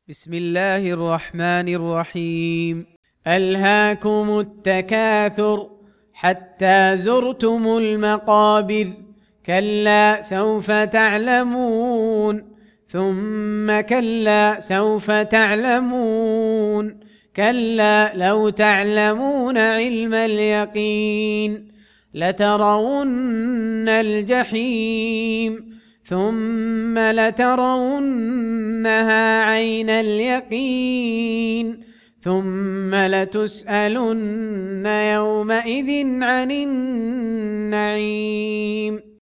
بسم الله الرحمن الرحيم. ألهاكم التكاثر حتى زرتم المقابر، كلا سوف تعلمون ثم كلا سوف تعلمون، كلا لو تعلمون علم اليقين لترون الجحيم ثم لترونها عين اليقين ثم لتسألن يومئذ عن النعيم.